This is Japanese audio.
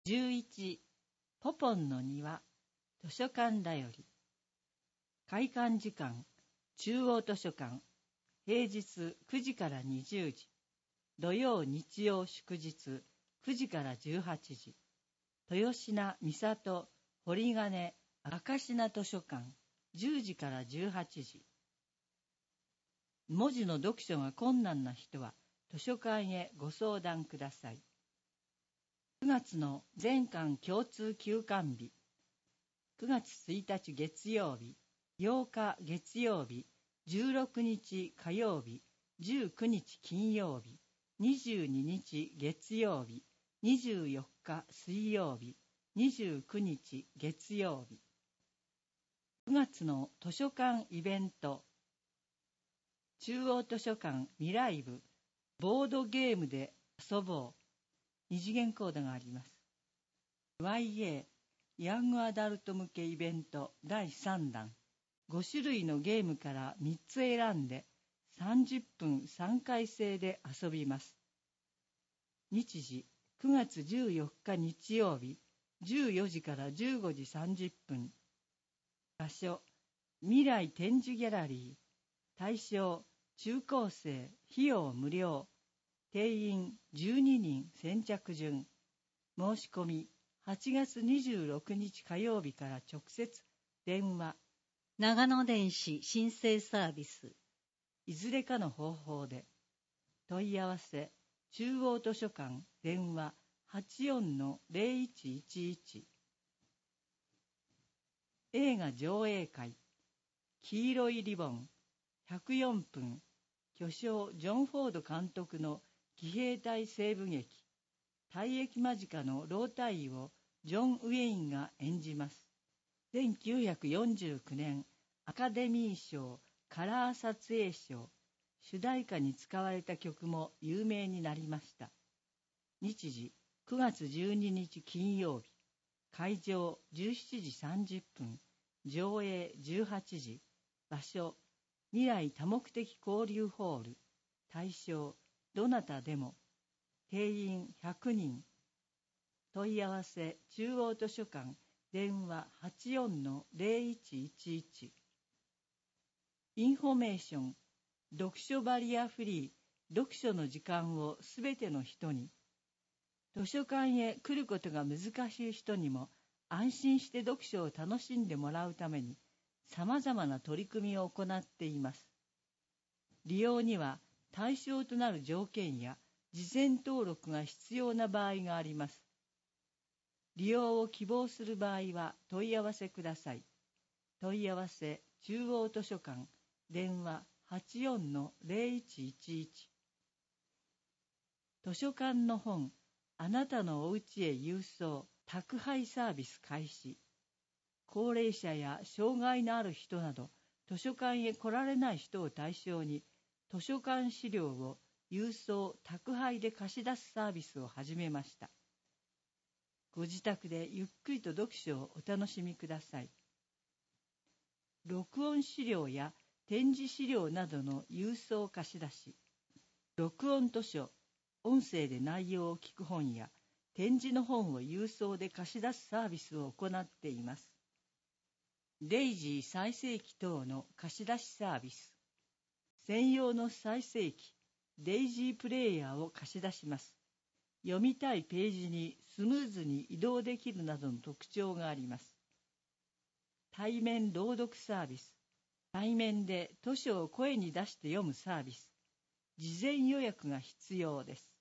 11ポポンの庭図書館だより。開館時間中央図書館、平日9時から20時、土曜日曜祝日9時から18時、豊品三郷堀金赤品図書館10時から18時。文字の読書が困難な人は図書館へご相談ください。9月の全館共通休館日、9月1日月曜日、8日月曜日、16日火曜日、19日金曜日、22日月曜日、24日水曜日、29日月曜日。9月の図書館イベント、中央図書館未来部ボードゲームで遊ぼう、二次元コードがあります。YA ヤングアダルト向けイベント第3弾、5種類のゲームから3つ選んで30分3回制で遊びます。日時9月14日日曜日14時から15時30分。場所未来展示ギャラリー。対象中高生、費用無料。定員12人先着順。申し込み8月26日火曜日から直接電話。 長野電子申請サービス。 いずれかの方法で。問い合わせ中央図書館電話 84-0111。映画上映会黄色いリボン104分。巨匠ジョン・フォード監督の騎兵隊西部劇退役間近の老隊医をジョン・ウェインが演じます。1949年アカデミー賞カラー撮影賞主題歌に使われた曲も有名になりました。日時9月12日金曜日。会場17時30分。上映18時。場所未来多目的交流ホール。対象どなたでも。定員100人。問い合わせ中央図書館電話 84-0111。インフォメーション読書バリアフリー読書の時間をすべての人に。図書館へ来ることが難しい人にも安心して読書を楽しんでもらうために様々な取り組みを行っています。利用には対象となる条件や事前登録が必要な場合があります。利用を希望する場合は問い合わせください。問い合わせ中央図書館電話 84-0111。図書館の本あなたのお家へ郵送宅配サービス開始。高齢者や障害のある人など図書館へ来られない人を対象に図書館資料を郵送宅配で貸し出すサービスを始めました。ご自宅でゆっくりと読書をお楽しみください。録音資料や展示資料などの郵送貸し出し、録音図書、音声で内容を聞く本や展示の本を郵送で貸し出すサービスを行っています。デイジー再生機等の貸し出しサービス。専用の再生機、デイジープレイヤーを貸し出します。読みたいページにスムーズに移動できるなどの特徴があります。対面朗読サービス。対面で図書を声に出して読むサービス。事前予約が必要です。